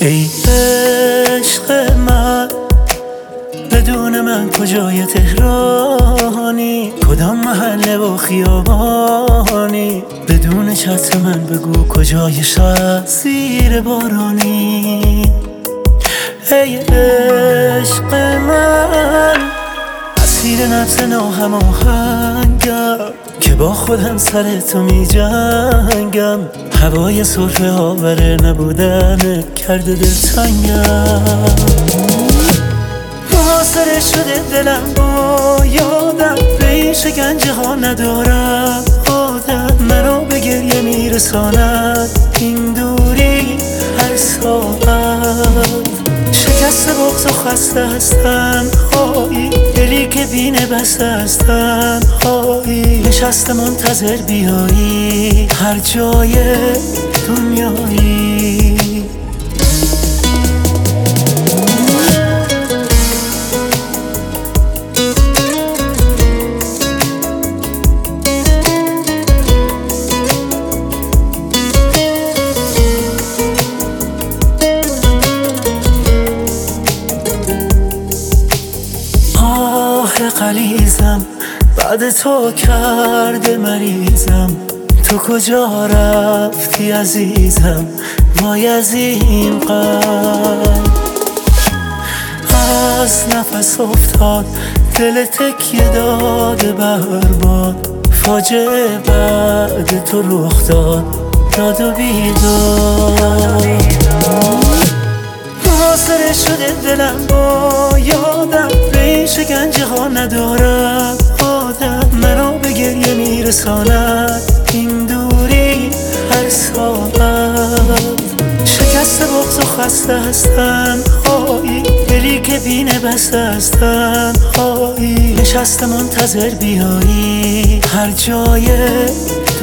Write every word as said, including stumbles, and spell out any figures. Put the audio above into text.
ای عشق من، بدون من کجای تهرانی؟ کدام محله و خیابانی؟ بدون چتر من بگو کجای شهر زیر بارانی؟ ای عشق من، اسیر نبض ناهماهنگم که با خودم سر تو می جنگم. هوای سرفه آوره نبودنت کرده دلتنگم. محاصره شده دلم با یادم، به این شکنجه ها ندارم عادت. منو به گریه میرساند این دوری هر ساعت. شکست بغض و خسته هستن هایی، دلی که بینه بسته هستن هایی. نشسته منتظر بیایی هر جای دنیایی. قلیزم بعد تو کرده مریضم. تو کجا رفتی عزیزم؟ وای از این قلب از نفس افتاد، دل تکیه داده برباد. فاجعه بعد تو رخ داد، داد و بیداد. محاصره شده دلم با یادم، به این شکنجه ها ندارم عادت. منو به گریه میرساند این دوری هر ساعت. شکست بغض و خسته هستن هایی، دلی که بینه بسته هستن هایی. نشسته منتظر بیایی هر جای